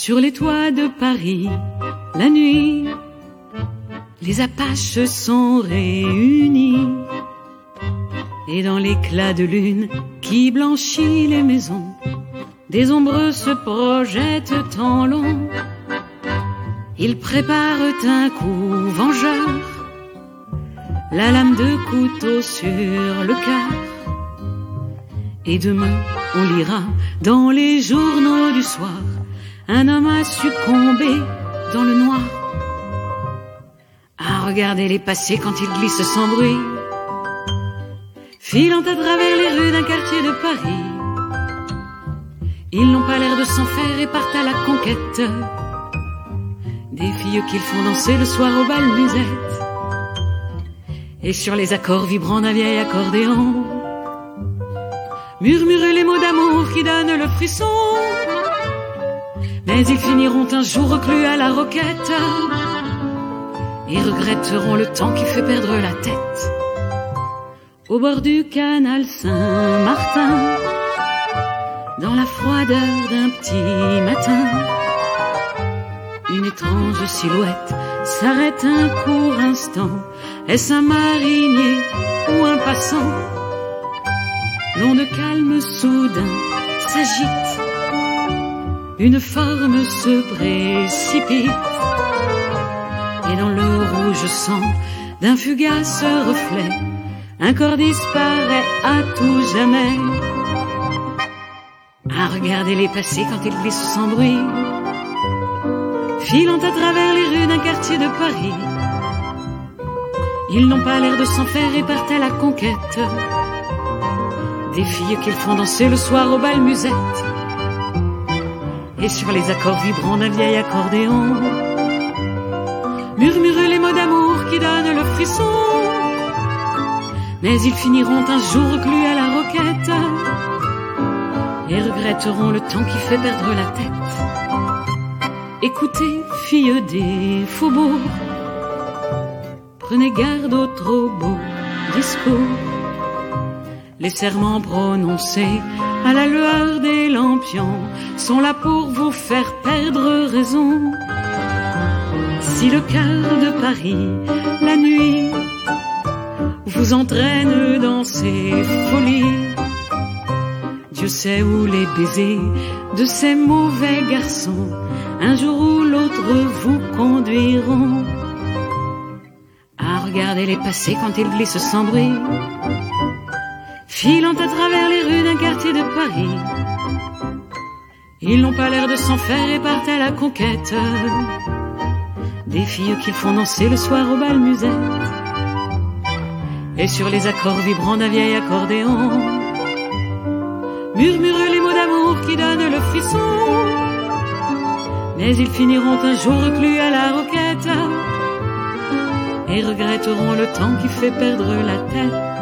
Sur les toits de Paris, la nuit, les Apaches sont réunis. Et dans l'éclat de lune qui blanchit les maisons, des ombres se projettent en long. Ils préparent un coup vengeur, la lame de couteau sur le cœur. Et demain, on lira dans les journaux du soir, un homme a succombé dans le noir. À regarder les passés quand ils glissent sans bruit, filant à travers les rues d'un quartier de Paris. Ils n'ont pas l'air de s'en faire et partent à la conquête des filles qu'ils font danser le soir au bal musette. Et sur les accords vibrants d'un vieil accordéon, murmurent les mots d'amour qui donnent le frisson. Mais ils finiront un jour reclus à la roquette et regretteront le temps qui fait perdre la tête. Au bord du canal Saint-Martin, dans la froideur d'un petit matin, une étrange silhouette s'arrête un court instant. Est-ce un marinier ou un passant? L'onde calme soudain s'agite, une forme se précipite, et dans le rouge sang d'un fugace reflet, un corps disparaît à tout jamais. À regarder les passés quand ils glissent sans bruit, filant à travers les rues d'un quartier de Paris. Ils n'ont pas l'air de s'en faire et partent à la conquête des filles qu'ils font danser le soir au bal musette. Et sur les accords vibrants d'un vieil accordéon, murmurent les mots d'amour qui donnent le frisson. Mais ils finiront un jour reclus à la roquette et regretteront le temps qui fait perdre la tête. Écoutez, filles des faubourgs, prenez garde aux trop beaux discours. Les serments prononcés à la lueur des lampions sont là pour vous faire perdre raison. Si le cœur de Paris, la nuit, vous entraîne dans ses folies, Dieu sait où les baisers de ces mauvais garçons un jour ou l'autre vous conduiront. À regarder les passés quand ils glissent sans bruit, filant à travers les rues d'un quartier de Paris. Ils n'ont pas l'air de s'en faire et partent à la conquête des filles qu'ils font danser le soir au bal musette. Et sur les accords vibrants d'un vieil accordéon, murmurent les mots d'amour qui donnent le frisson. Mais ils finiront un jour reclus à la roquette et regretteront le temps qui fait perdre la tête.